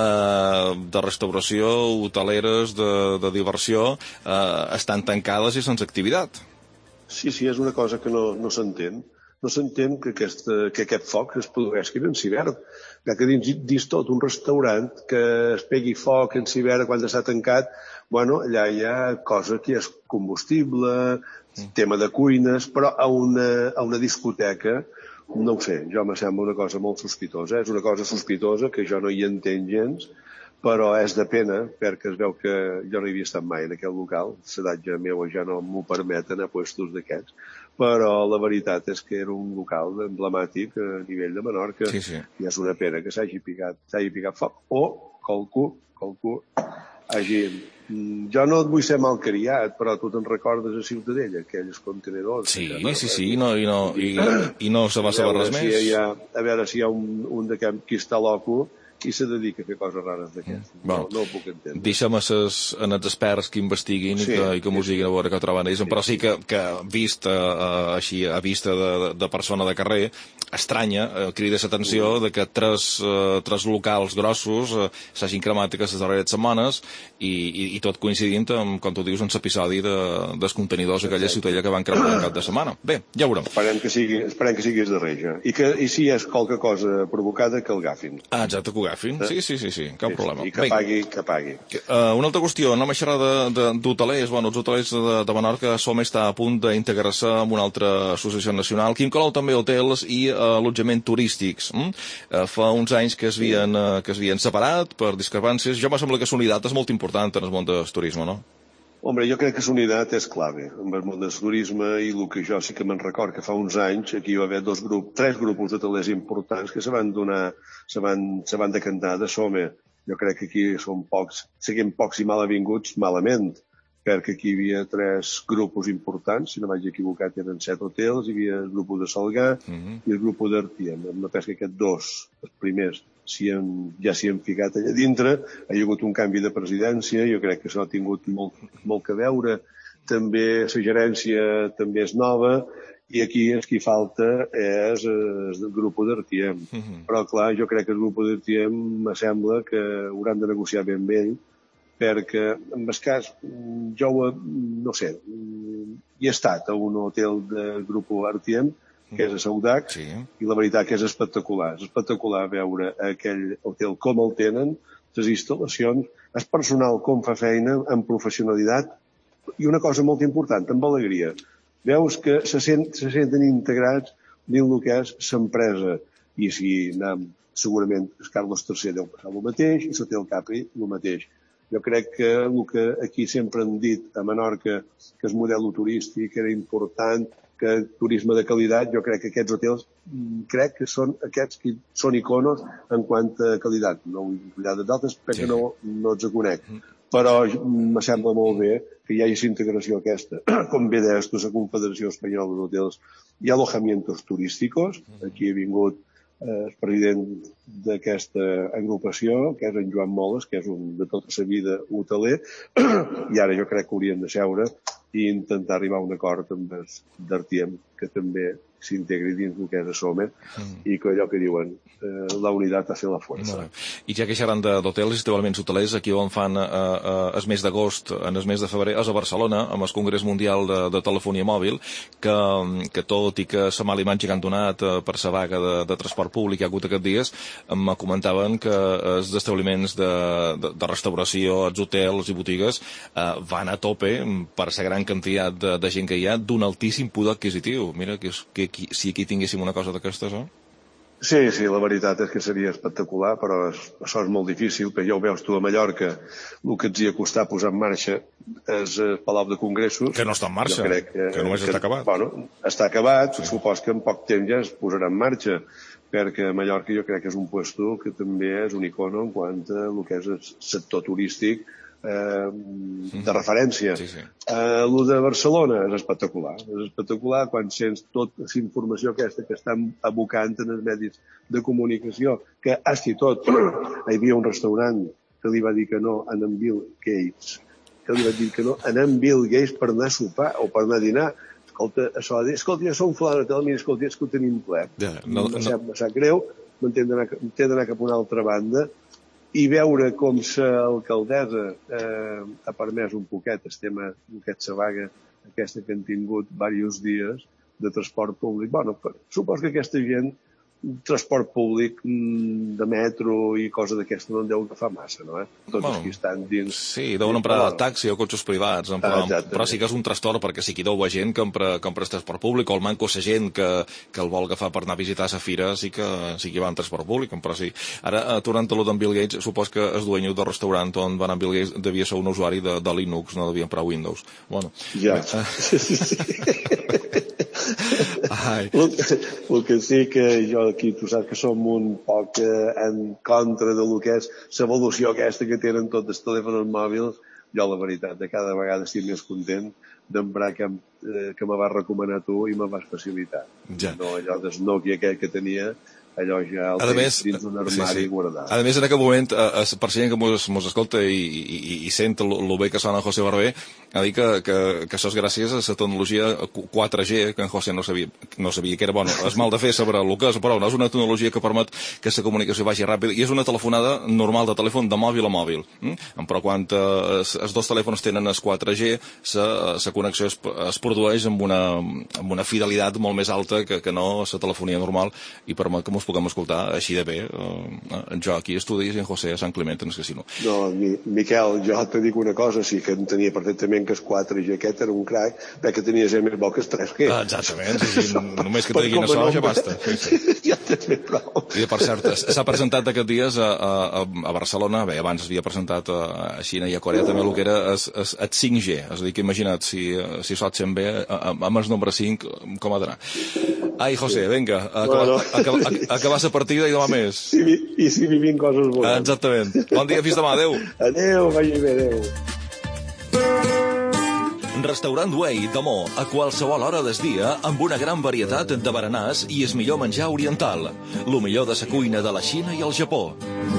de restauració, hoteleres, de diversió, estan tancades i sense activitat. Sí, és una cosa que no s'entén. No s'entén que aquest foc es produeixi en hivern. Ja que dins tot un restaurant que es pegui foc en hivern quan està tancat, allà hi ha cosa que és combustible, tema de cuines, però a una discoteca, no ho sé, jo me sembla una cosa molt sospitosa. És una cosa sospitosa que jo no hi entenc gens, però és de pena, perquè es veu que jo no hi havia estat mai en aquest local, l'edat meva ja no m'ho permet anar a puestos d'aquests, però la veritat és que era un local emblemàtic a nivell de Menorca, i és una pena que s'hagi picat foc, o qualcú hagi... Jo no et vull ser malcriat, però tu te'n recordes a Ciutadella, aquells contenedors... Sí, i no se va saber res més. A veure si hi ha un d'aquest qui està loco i se dedica a fer coses rares d'aquestes. No ho puc entendre. Deixem en els experts que investiguin i que mos diguin a veure què troben ells, però sí que vist així, a vista de persona de carrer, estranya, crida l'atenció de que tres locals grossos s'hagin cremat aquestes darreres setmanes i tot coincidint amb, com tu dius, en l'episodi dels contenidors aquella Ciutadella que van cremar en cap de setmana. Bé, ja ho veurem. Esperem que sigui de reja. I si és qualque cosa provocada, que el agafin. Exacte, que ho agafin. Sí, cap problema. I que pagui. Una altra qüestió, anem a xerrar d'hotelers. Els hotelers de Menorca som està a punt d'integrar-se amb una altra associació nacional que inclou també hotels i allotjament turístics. Fa uns anys que es havien separat per discrepàncies. Jo me sembla que la unitat és molt important en el món del turisme, no? Hombre, jo crec que la unitat és clave en el món del turisme, i el que jo sí que me'n record que fa uns anys aquí hi va haver 3 grups hotelers importants que se van decantar de Some. Jo crec que aquí són pocs, seguim pocs i mal avinguts malament, perquè aquí hi havia 3 grupos importants, si no vaig equivocat eren 7 hotels, hi havia el grup de Salgar i el grup d'Artiem. Em penso que aquests 2, els primers, ja s'hi han ficat allà dintre, hi ha hagut un canvi de presidència, jo crec que això ha tingut molt que veure, també la gerència també és nova, i aquí el que falta és el grup d'Artiem. Però, clar, jo crec que el grup d'Artiem me sembla que hauran de negociar ben bé, perquè, en el cas, jo, no sé, hi he estat a un hotel del grup Artiem, que és a Saudac, i la veritat que és espectacular. És espectacular veure aquell hotel com el tenen, les instal·lacions, el personal com fa feina, amb professionalitat, i una cosa molt important, amb alegria. Veus que se senten integrats dins el que és l'empresa. I si anem, segurament, el Carlos III deu passar el mateix i l'Hotel Capri el mateix. Jo crec que el que aquí sempre hem dit a Menorca, que el model turístic era important, que el turisme de qualitat, jo crec que aquests hotels crec que són aquests que són iconos en quant a qualitat. No vull cuidar d'altres perquè no els conec. Però me sembla molt bé que hi hagi integració aquesta. Com bé deies tu, la Confederació Espanyola d'Hotels i Alojamientos Turísticos. Aquí ha vingut el president d'aquesta agrupació, que és en Joan Moles, que és un de tota la vida hoteler, i ara jo crec que haurien de seure i intentar arribar a un acord amb els d'Artiem, que també s'integri dins el que és a Somer, i que allò que diuen, la unitat hace la fuerza. I ja que xerran d'hotels i establiments hotelers, aquí on fan el mes d'agost, en el mes de febrer, és a Barcelona, amb el Congrés Mundial de Telefonia Mòbil, que tot i que la mala imatge que han donat per la vaga de transport públic que hi ha hagut aquests dies, em comentaven que els establiments de restauració, els hotels i botigues van a tope per la gran quantitat de gent que hi ha d'un altíssim poder adquisitiu. Mira, que si aquí tinguéssim una cosa d'aquestes, Sí, la veritat és que seria espectacular, però això és molt difícil, perquè ja ho veus tu a Mallorca, el que ens hi ha costat posar en marxa és el Palau de Congressos. Que no està en marxa, que només està acabat. Bueno, està acabat, supos que en poc temps ja es posarà en marxa, perquè Mallorca jo crec que és un puesto que també és un icono en quant a el que és el sector turístic de referència. El de Barcelona és espectacular quan sents tota la informació aquesta que estan abocant en els medis de comunicació, que hasta i tot hi havia un restaurant que li va dir que no a en Bill Gates, per anar a sopar o per anar a dinar. Escolta, això de dir, escolta, ja som fulano de tal, mira, escolta, és que ho tenim ple. Em sap greu, m'he d'anar cap a una altra banda, i veure com l'alcaldessa ha permès un poquet el tema d'aquesta vaga, aquesta que han tingut diversos dies de transport públic. Bueno, suposo que aquesta gent, transport públic de metro i cosa d'aquesta no en deu agafar massa, no? Tots els que estan dins... Sí, deuen emprar el taxi o cotxes privats, però sí que és un trastorn perquè sí que hi deu gent que empra transport públic, o el manco la gent que el vol agafar per anar a visitar la fira sí que va en transport públic, però sí. Ara, tornant a lo d'en Bill Gates, supos que el dueño del restaurant on va anar Bill Gates devia ser un usuari de Linux, no devia emprar Windows. Bueno. Ja. El que sí que jo aquí, tu saps que som un poc en contra de lo que és l'evolució aquesta que tenen tots els telèfons mòbils. Jo, la veritat, de cada vegada estic més content d'emprar que me vas recomanar tu i me vas facilitar. No allò del Nokia aquell que tenia, allò ja el tens dins d'un armari guardat. A més, en aquest moment, per gent que mos escolta i sent el bé que sona José Barbé, ha dit que això és gràcies a la tecnologia 4G, que en José no sabia que era bona. És mal de fer saber el que és, però no és una tecnologia que permet que la comunicació vagi ràpid, i és una telefonada normal de telèfon de mòbil a mòbil. Però quan els dos telèfons tenen el 4G, la connexió es produeix amb una fidelitat molt més alta que no la telefonia normal, i permet que mos puguem escoltar així de bé. Jo aquí a estudis i en José a Sant Climent en el casino. No, Miquel, jo te dic una cosa, sí que entenia perfectament que el 4G aquest era un crac, perquè tenia gent més bo que el 3G. Exactament, només que te diguin això ja basta. Ja tens més prou. I per cert, s'ha presentat aquests dies a Barcelona, bé, abans havia presentat a Xina i a Corea també el que era el 5G, és a dir, que imagina't, si sots bé, amb el nombre 5, com ha d'anar. Ai, José, vinga, acabar la partida i demà més. I si vivim coses bones. Exactament. Bon dia, fins demà, adeu. Adeu, vagi bé, adeu. Restaurant Way de Mo, a qualsevol hora del dia, amb una gran varietat de berenars i el millor menjar oriental. Lo millor de la cuina de la Xina i el Japó.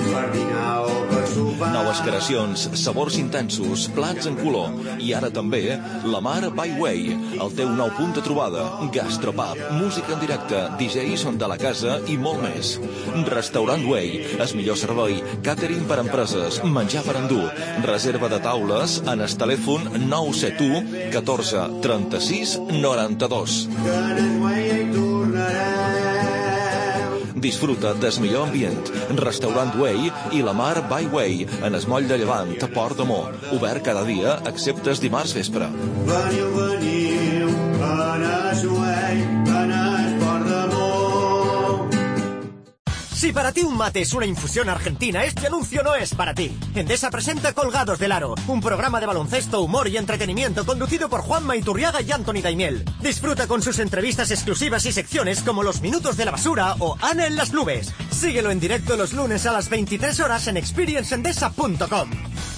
Noves creacions, sabors intensos, plats en color. I ara també La Mar by Way, el teu nou punt de trobada. Gastropub, música en directe, DJs de la casa i molt més. Restaurant Way, el millor servei, càtering per empreses, menjar per endur. Reserva de taules en el telèfon 971 14 36 92. Disfruta del millor ambient. Restaurant Way i La Mar by Way, en el moll de Llevant, Port de Mo. Obert cada dia, excepte el dimarts vespre. Veniu, en el Way, en el Port de Mo. Si para ti un mate es una infusión argentina, este anuncio no es para ti. Endesa presenta Colgados del Aro, un programa de baloncesto, humor y entretenimiento conducido por Juanma Iturriaga y Anthony Daimiel. Disfruta con sus entrevistas exclusivas y secciones como Los Minutos de la Basura o Ana en las Nubes. Síguelo en directo los lunes a las 23 horas en experienceendesa.com.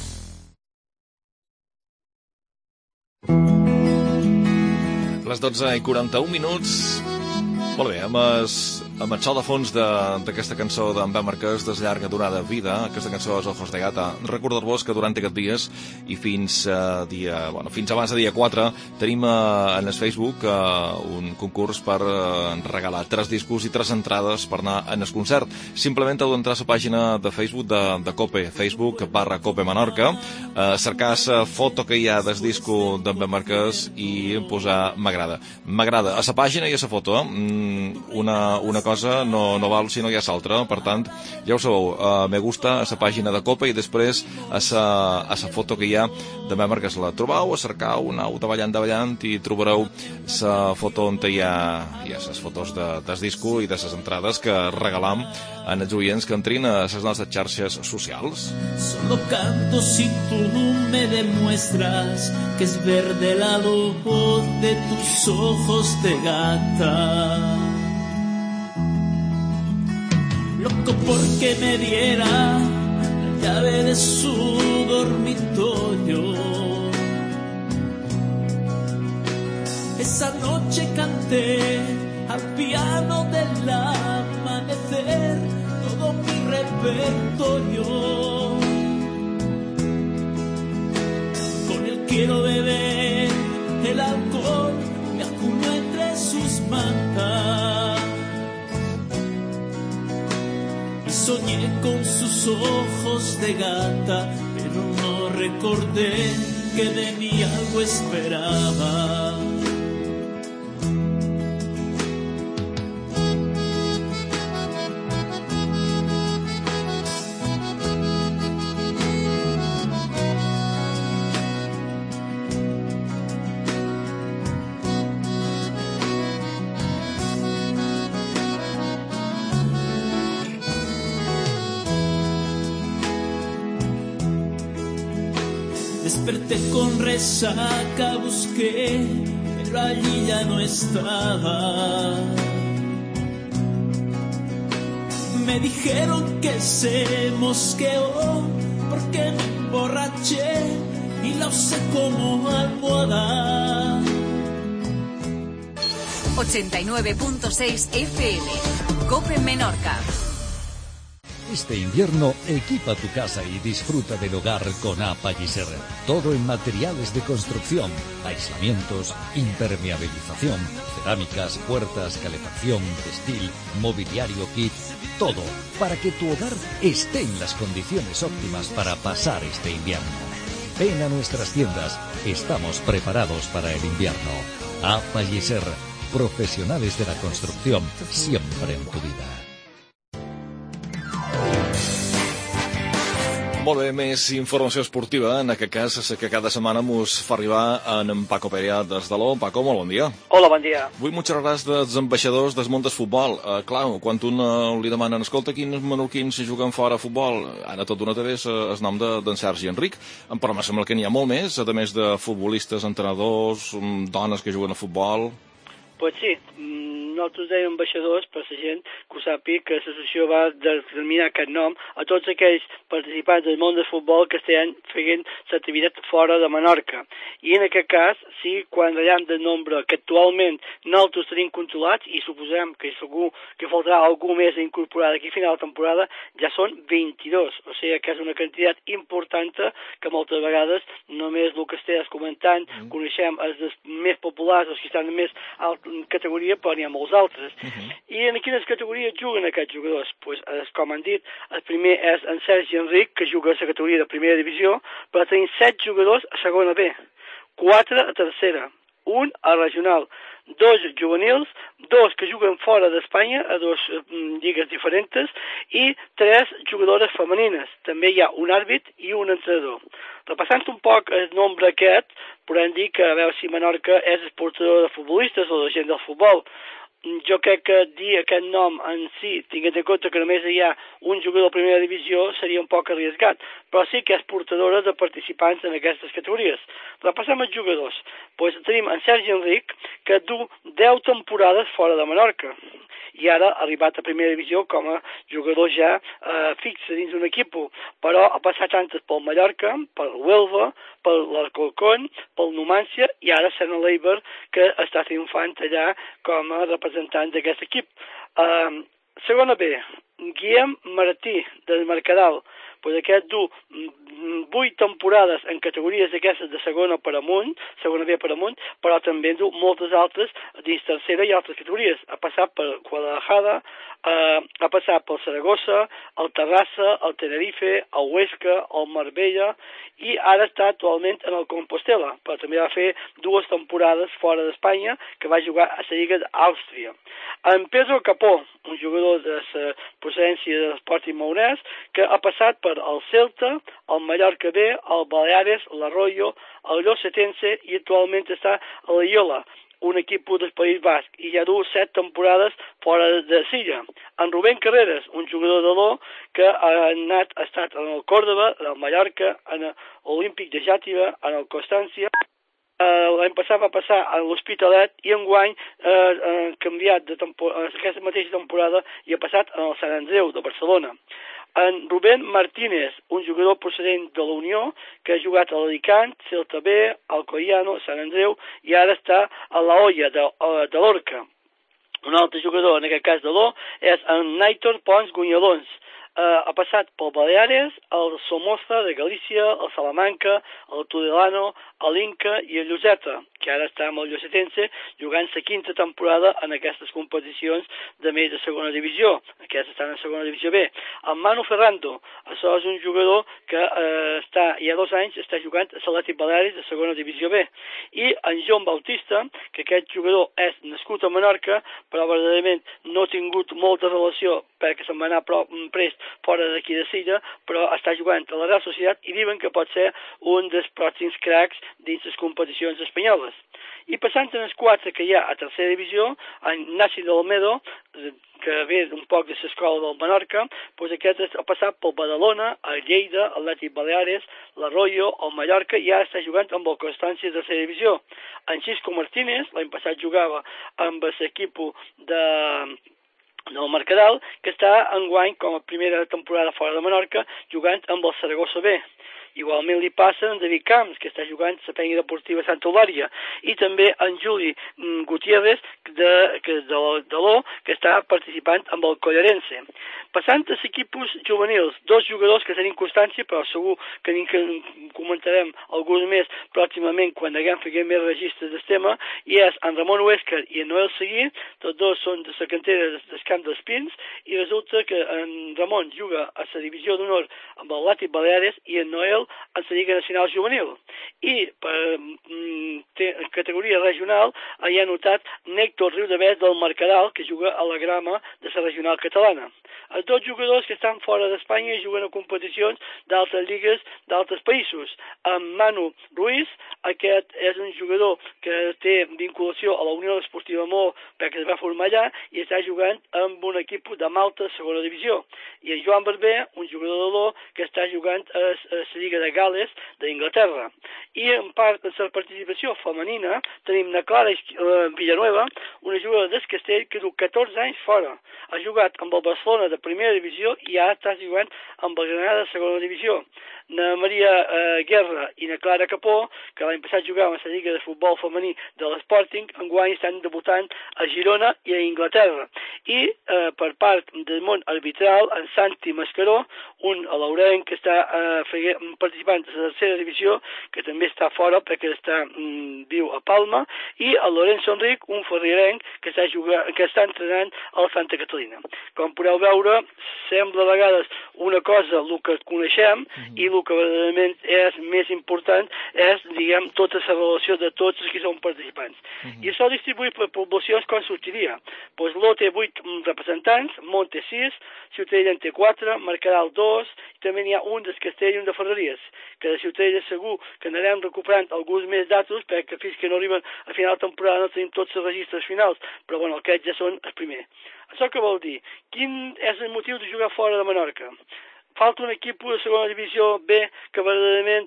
Les 12:41. Molt bé, amb el so de fons d'aquesta cançó d'en Ben Marquès, de llarga durada vida, aquesta cançó és Ojos de Gata. Recordar-vos que durant aquests dies i fins abans de dia 4 tenim en el Facebook un concurs per regalar 3 discos i 3 entrades per anar en el concert. Simplement heu d'entrar a la pàgina de Facebook de COPE, Facebook/COPE Menorca, cercar la foto que hi ha del disco d'en Ben Marquès i posar m'agrada. M'agrada a la pàgina i a la foto, una cosa no val si no hi ha l'altra. Per tant, ja ho sabeu, me gusta a la pàgina de COPE i després a la foto que hi ha de Ben Marquès. La trobeu, cercau, anau davallant i trobareu la foto on hi ha les fotos del disco i de les entrades que regalam en els oients que entrin a les nostres xarxes socials. Solo canto si tú me demuestras que es verde la luz de tus ojos de gata. Loco porque me diera la llave de su dormitorio. Esa noche canté al piano del amanecer todo mi repertorio. Con él quiero beber el alcohol, me acuno entre sus mantas. Soñé con sus ojos de gata, pero no recordé que de mí algo esperaba. Desperté con resaca, busqué, pero allí ya no estaba. Me dijeron que se mosqueó porque me emborraché y la usé como almohada. 89.6 FM, COPE Menorca. Este invierno, equipa tu casa y disfruta del hogar con Apalliser. Todo en materiales de construcción, aislamientos, impermeabilización, cerámicas, puertas, calefacción, textil, mobiliario kit, todo para que tu hogar esté en las condiciones óptimas para pasar este invierno. Ven a nuestras tiendas, estamos preparados para el invierno. Apalliser, profesionales de la construcción, siempre en tu vida. Molt bé, més informació esportiva, en aquest cas que cada setmana mos fa arribar en Paco Perea des de l'O. Paco, molt bon dia. Hola, bon dia. Vull molt xerrar dels ambaixadors del món del futbol. Clar, quan un li demanen, escolta, quins menorquins se juguen fora a futbol, ara tot una té el nom d'en Sergi Enric, però em sembla que n'hi ha molt més, a més de futbolistes, entrenadors, dones que juguen a futbol. Pues sí, nosaltres dèiem ambaixadors, per la gent que ho sàpiga, que l'associació va determinar aquest nom a tots aquells participants del món del futbol que estan fent l'activitat fora de Menorca. I en aquest cas, sí, quan veiem del nombre que actualment nosaltres tenim controlats, i suposem que segur que faltarà algú més a incorporar d'aquí a final de temporada, ja són 22. O sigui que és una quantitat important que moltes vegades només el que estàs comentant, coneixem els més populars, els que estan en més alta categoria, però n'hi ha molts altres. I en quines categories juguen aquests jugadors? Pues, com han dit, el primer és en Sergi Enric, que juga a la categoria de primera divisió, però tenim 7 jugadors a segona B, 4 a tercera, 1 a regional, 2 juvenils, 2 que juguen fora d'Espanya, a 2 lligues diferents, i 3 jugadores femenines. També hi ha un àrbit i un entrenador. Repassant un poc el nombre aquest, podem dir que a veure si Menorca és exportador de futbolistes o de gent del futbol. Jo crec que dir aquest nom en si, tinguent en compte que només hi ha un jugador de primera divisió, seria un poc arriesgat, però sí que és portadora de participants en aquestes categories. Repassem els jugadors. Pues tenim en Sergi Enric, que du 10 temporades fora de Menorca, i ara ha arribat a primera divisió com a jugador ja fixe dins d'un equip, però ha passat antes pel Mallorca, pel Huelva, pel l'Alcorcón, pel Numància, i ara sent a l'Eiber, que està triomfant allà com a representant d'aquest equip. Segona B, Guillem Martí, del Mercadal. Pues aquest du 8 temporades en categories d'aquestes de segona per amunt, segona B per amunt, però també du moltes altres dins tercera i altres categories. Ha passat per Guadalajara, ha passat per Saragossa, el Terrassa, el Tenerife, el Huesca, el Marbella, i ara està actualment en el Compostela, però també va fer 2 temporades fora d'Espanya, que va jugar a la Lliga d'Àustria. En Pedro Capó, un jugador de la procedència de l'Sporting Maonès, que ha passat per el Celta, el Mallorca B, el Baleares, l'Arroyo, el Llosetense, i actualment està a la Iola, un equip del País Basc, i ja du 7 temporades fora de Silla. En Rubén Carreras, un jugador de l'O, que ha estat en el Córdoba, en el Mallorca, en l'Olímpic de Xàtiva, en el Constància. L'any passat va passar a l'Hospitalet i enguany ha canviat aquesta mateixa temporada i ha passat al Sant Andreu de Barcelona. En Rubén Martínez, un jugador procedent de la Unió, que ha jugat a l'Alicant, Celta B, Alcoiano, Sant Andreu, i ara està a la Olla de l'Orca. Un altre jugador, en aquest cas de l'O, és en Naitor Pons Gunyalons. Ha passat pel Baleares, el Somoza de Galícia, el Salamanca, el Tudelano, l'Inca i el Lloseta, que ara està amb el Llosetense jugant la 5a temporada en aquestes competicions de més de segona divisió. Aquests estan en segona divisió B. En Manu Ferrando, això és un jugador que hi ha 2 anys està jugant a l'Atlètic Baleares de segona divisió B. I en Joan Bautista, que aquest jugador és nascut a Menorca, però verdaderament no ha tingut molta relació perquè se'n va anar prest fora d'aquí de Silla, però està jugant a la Real Societat i diuen que pot ser un dels pròxims cracs dins les competicions espanyoles. I passant en els 4 que hi ha a tercera divisió, en Nasi de Olmedo, que ve un poc de l'escola del Menorca, doncs aquest ha passat pel Badalona, el Lleida, l'Atlètic Baleares, l'Arroyo, el Mallorca, i ara està jugant amb el Constància de tercera divisió. En Xisco Martínez, l'any passat jugava amb l'equip del Mercadal, que està enguany com a primera temporada fora de Menorca jugant amb el Saragossa B. Igualment li passa en David Camps, que està jugant a la Penya Deportiva Santa Eulària, i també en Juli Gutiérrez de l'O, que està participant amb el Collarense. Passant als equips juvenils, 2 jugadors que tenim constància, però segur que comentarem alguns més pròximament quan haguem fet més registres del tema, i és en Ramon Huescar i en Noel Seguí, tots 2 són de la cantera del Camp dels Pins, i resulta que en Ramon juga a la divisió d'honor amb el Atlètic Baleares i en Noel en la Lliga Nacional Juvenil. I per categoria regional hi ha notat Néctor Riudavés del Mercadal, que juga a la grama de la regional catalana. Els 2 jugadors que estan fora d'Espanya i juguen a competicions d'altres lligues d'altres països. Amb Manu Ruiz, aquest és un jugador que té vinculació a la Unió Esportiva Maó perquè es va formar allà i està jugant amb un equip de Malta segona divisió. I en Joan Barber, un jugador de l'O, que està jugant a la Lliga de Gales d'Inglaterra. I en part de la participació femenina tenim na Clara Villanueva, una jugadora del Castell que du 14 anys fora. Ha jugat amb el Barcelona de primera divisió i ara està jugant amb el Granada de segona divisió. Na Maria Guerra i na Clara Capó, que l'any passat jugaven a la Lliga de Futbol Femení de l'Sporting, enguany estan debutant a Girona i a Inglaterra. I per part del món arbitral, en Santi Mascaró, un alaurenc que està participant de la tercera divisió, que també està fora perquè viu a Palma, i el Lorenzo Enric, un ferrierenc que està entrenant al Santa Catalina. Com podeu veure, sembla a vegades una cosa el que coneixem i el que verdaderament és més important és, diguem, tota la relació de tots els que són participants. I això distribuït per poblacions com sortiria? Doncs l'O té 8 representants, Mont té 6, Ciutadella en té 4, Mercadal 2, i també n'hi ha un del Castell i un de Ferreries, que de Ciutadella segur que anarem recuperant alguns més datos perquè fins que no arriben a final de temporada no tenim tots els registres finals, però bueno, aquests ja són els primers. Això què vol dir? Quin és el motiu de jugar fora de Menorca? Falta un equip de segona divisió B que verdaderament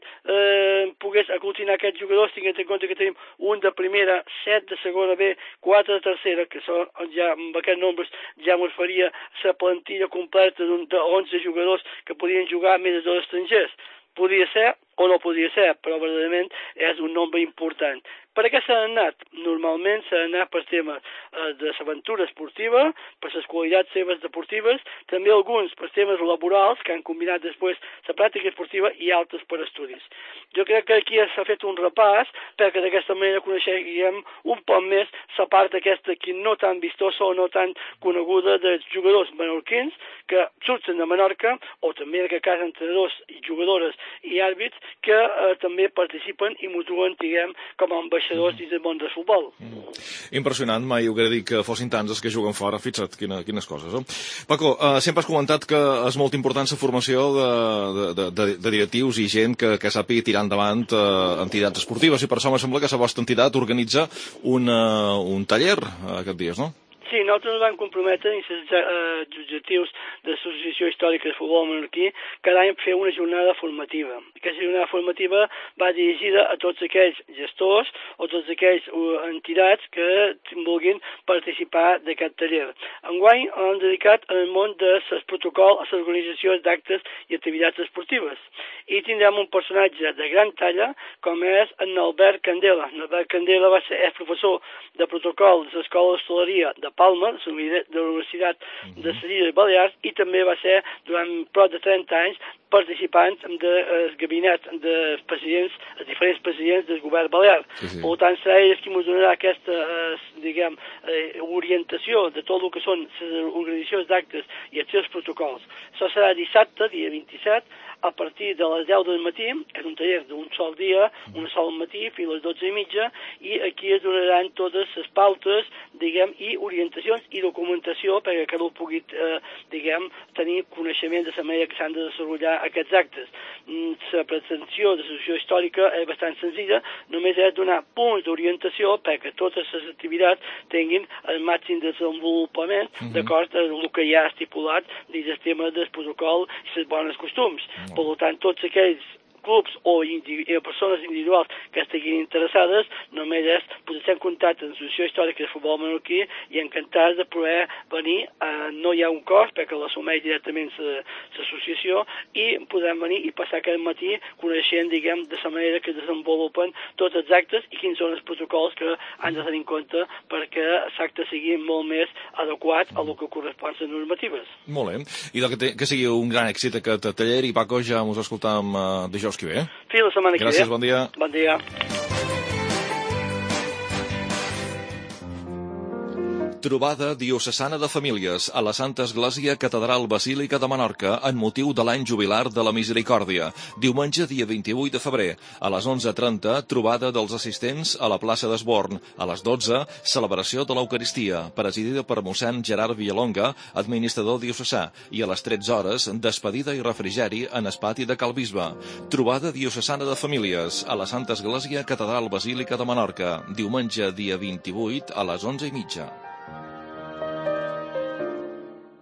pogués aglutinar aquests jugadors, tinguent en compte que tenim un de primera, 7 de segona B, 4 de tercera, que són, ja, amb aquests nombres ja ens faria la plantilla completa de 11 jugadors que podien jugar més de 2 estrangers. Podria ser o no podria ser, però verdaderament és un nombre important. Per què s'ha anat? Normalment s'ha anat per temes de l'aventura esportiva, per les qualitats seves deportives, també alguns per temes laborals que han combinat després la pràctica esportiva i altres per estudis. Jo crec que aquí s'ha fet un repàs perquè d'aquesta manera coneixem un poc més la part aquesta que no tan vistosa o no tan coneguda dels jugadors menorquins que surten de Menorca o també en aquest cas entrenadors i jugadores i àrbits que també participen i mutuen, diguem, com a ambaixadors dins del món del futbol. Impressionant, mai ho dir que fossin tants els que juguen fora, fixa't, quines coses. No? Paco, sempre has comentat que és molt important la formació de directius i gent que sàpiga tirar endavant entitats esportives i per això me sembla que la vostra entitat organitza un taller aquests dies, no? Sí, nosaltres ens vam comprometre dins els objectius de l'Associació Històrica de Futbol Menorquí cada any fer una jornada formativa. Aquesta jornada formativa va dirigida a tots aquells gestors o tots aquells entitats que vulguin participar d'aquest taller. Enguany hem dedicat al món del protocol a l'organització d'actes i activitats esportives. I tindrem un personatge de gran talla com és en Albert Candela. En Albert Candela és professor de protocol de l'Escola d'Hostaleria de Palma, de la Universitat de les Illes Balears, i també va ser durant prop de 30 anys participant del gabinet dels presidents, els diferents presidents del govern balear. Per tant, serà ell qui ens donarà aquesta, diguem, orientació de tot el que són les organitzacions d'actes i els seus protocols. Això serà dissabte, dia 27, a partir de les 10 del matí, és un taller d'un sol dia, un sol matí, fins a les 12:30, i aquí es donaran totes les pautes, diguem, i orientacions i documentació perquè cada un pugui, diguem, tenir coneixement de la manera que s'han de desenvolupar aquests actes. La pretensió de l'associació històrica és bastant senzilla, només és donar punts d'orientació perquè totes les activitats tinguin el màxim desenvolupament d'acord amb el que ja ha estipulat dins el tema del protocol i els bons costums. Per tant, tots aquells clubs o persones individuals que estiguin interessades, només és posar en contacte amb l'Associació Històrica de Futbol Menorquí i encantats de poder venir. No hi ha un cost perquè l'assumeix directament l'associació i podem venir i passar aquest matí coneixent, diguem, de la manera que desenvolupen tots els actes i quins són els protocols que han de tenir en compte perquè l'acte sigui molt més adequat a el que correspon a les normatives. Molt bé. I que sigui un gran èxit aquest taller i Paco, ja ens escoltam dijous que ve. Fins la setmana que ve. Gràcies, bon dia. Bon dia. Trobada diocesana de famílies a la Santa Església Catedral Basílica de Menorca en motiu de l'any jubilar de la Misericòrdia. Diumenge, dia 28 de febrer, a les 11:30, trobada dels assistents a la plaça d'Esborn. A les 12, celebració de l'Eucaristia, presidida per mossèn Gerard Villalonga, administrador diocesà, i a les 13 hores, despedida i refrigeri en el pati de Cal Bisbe. Trobada diocesana de famílies a la Santa Església Catedral Basílica de Menorca, diumenge, dia 28, a les 11:30.